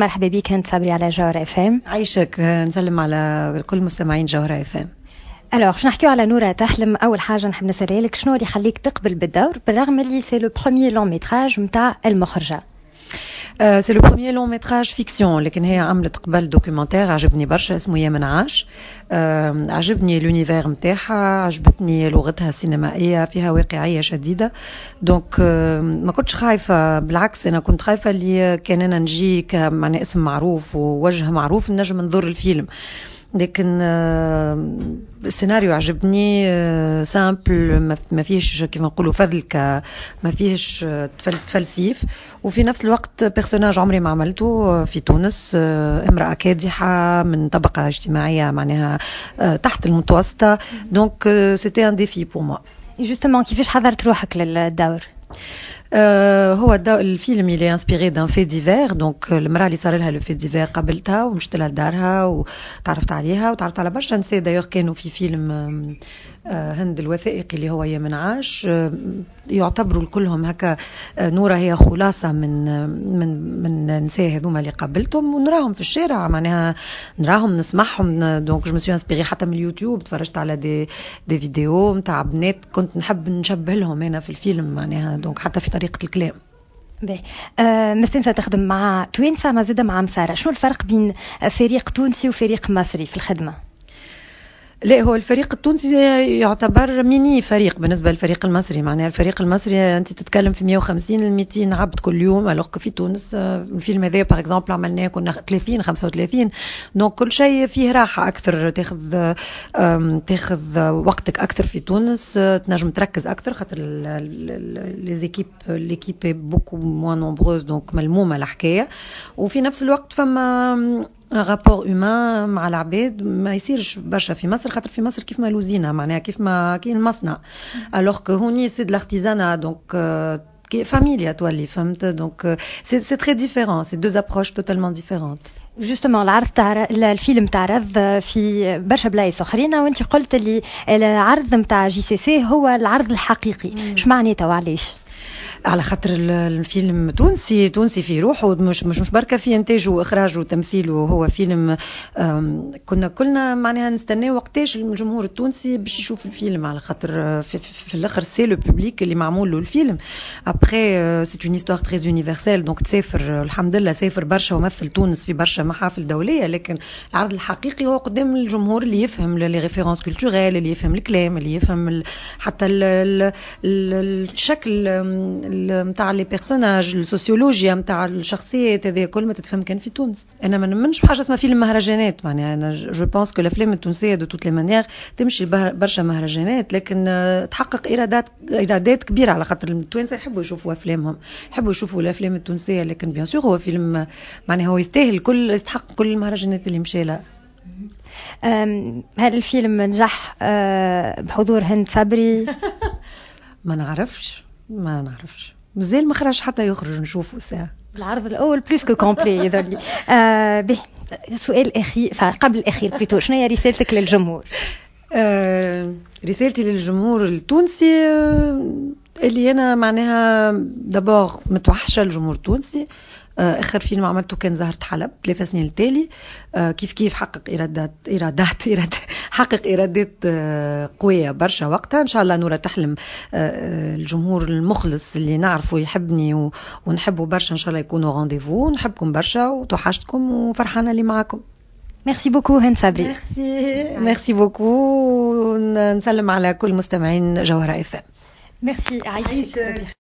مرحبا بك هند صبري على جوهرة اف ام. عايشك، نسلم على كل مستمعين جوهرة اف ام. الوغ باش نحكيو على نورة تحلم. اول حاجه نحب نسالها لك، شنو اللي يخليك تقبل بالدور بالرغم اللي سي لو بروميير لون ميتراج نتاع المخرجه؟ سي لو بروميير لون ميتراج فيكسيون، لكن هي عملت قبل دوكيومنتير عجبني برشا اسمه يا من عاش. عجبني لونيفير نتاعها، عجبتني لغتها السينمائيه فيها واقعيه شديده. دونك ما كنتش خايفه، بالعكس انا كنت خايفه اللي كان انا نجي كمعنى اسم معروف ووجه معروف نجم نضر الفيلم. لكن السيناريو عجبني، سامبل، ما فيهش كيف نقولوا فذلك، ما فيهش تفلسيف، وفي نفس الوقت بيرسوناج عمري ما عملته في تونس، امرأة كادحة من طبقة اجتماعية معناها تحت المتوسطة. دونك سيتي ان ديفي بور موا. جوستومون كيفاش حضرت روحك للدور؟ هو الفيلم اللي انسبيري دان في ديفير. دونك المراه اللي صار لها لو في ديفير قابلتها ومشت لها لدارها وتعرفت عليها وتعرفت على برشا نساء. دايوغ كانوا في فيلم هند الوثائقي اللي هو يا من عاش، يعتبروا كلهم هكا. نورة هي خلاصة من النساء هذوما اللي قابلتهم، ونراهم في الشارع معناها، نراهم نسمعهم. دونك جو مسيو انسبيري حتى من اليوتيوب، تفرجت على دي فيديو نتاع بنات كنت نحب نشبه لهم هنا في الفيلم معناها. دونك حتى في طريقة الكلام. مستنسة تخدم مع توينسا ما زاد مع مسارة، شنو الفرق بين فريق تونسي وفريق مصري في الخدمة؟ لا، هو الفريق التونسي يعتبر ميني فريق بالنسبة للفريق المصري. معناها الفريق المصري أنت تتكلم في 150 ل 200 عبد كل يوم، ألوغ في تونس الفيلم هذا باغ اكزومبل عملناه كنا 30 35. دونك كل شيء فيه راحة أكثر، تاخذ وقتك أكثر في تونس، تنجم تركز أكثر خاطر ليكيب بوكو موان نومبروز، دونك ملمومة الحكاية. وفي نفس الوقت فما رابور هومان مع العباد ما يصيرش برشا في مصر، خاطر في مصر كيف ما لوزينة معناها كيف ما كاين المصنع. الوغ كو هوني سي دو لارتيزانا، دونك فاميليا تولي، فهمت؟ دونك سي تري ديفيرون، سي دو ابروش توتالمون ديفيرونت. جوستومون الفيلم تعرض في برشا بلايص اخرين، وانت قلت اللي العرض نتاع جي سي سي هو العرض الحقيقي. اش معناته وعلاش؟ على خاطر الفيلم تونسي في روحه، مش بركه في انتاجه واخراجه وتمثيله. هو فيلم كنا كلنا معناها نستناه وقتاش الجمهور التونسي باش يشوف الفيلم، على خاطر في الاخر سي لو بوبليك اللي معمول له الفيلم. ابري سي اون هيستوار تري يونيفرسال، دونك تسافر الحمد لله، سافر برشا ومثل تونس في برشا محافل دوليه. لكن العرض الحقيقي هو قدام الجمهور اللي يفهم لي ريفيرونس كولتوريل، اللي يفهم الكلام، اللي يفهم حتى الشكل متاع لي بيرسوناج، السوسيولوجيا متاع الشخصيات، هذه كل ما تتفهم كان في تونس. انا ما نمنش بحاجه اسمها فيلم مهرجانات، معناها انا جو بونس كو الافلام التونسيه دو توت لي مانيير تمشي برشا مهرجانات، لكن تحقق ايرادات كبيره، على خاطر التوانسه يحبوا يشوفوا افلامهم، يحبوا يشوفوا الافلام التونسيه. لكن بيان سور هو فيلم معناها هو يستحق كل المهرجانات اللي مشى لها. هل الفيلم نجح بحضور هند صبري؟ ما نعرفش مازال ما خرج حتى يخرج نشوفه ساعة. العرض الأول بلوس كو كومبلي يظل. به سؤال أخير، قبل الأخير بليتو، شنو هي رسالتك للجمهور؟ رسالتي للجمهور التونسي اللي أنا معناها دابور متوحشة الجمهور التونسي. آخر فيلم عملته كان زهرة حلب 3 سنين التالي، كيف حقق إيرادات حقق إيرادات قوية برشا وقتها. إن شاء الله نورة تحلم الجمهور المخلص اللي نعرفه يحبني ونحبه برشا، إن شاء الله يكونوا رانديفو. نحبكم برشا وتوحشتكم وفرحانة اللي معكم. ميرسي بوكو هند صبري. ميرسي بوكو. نسلم على كل مستمعين جوهرة اف ام. ميرسي عايشك.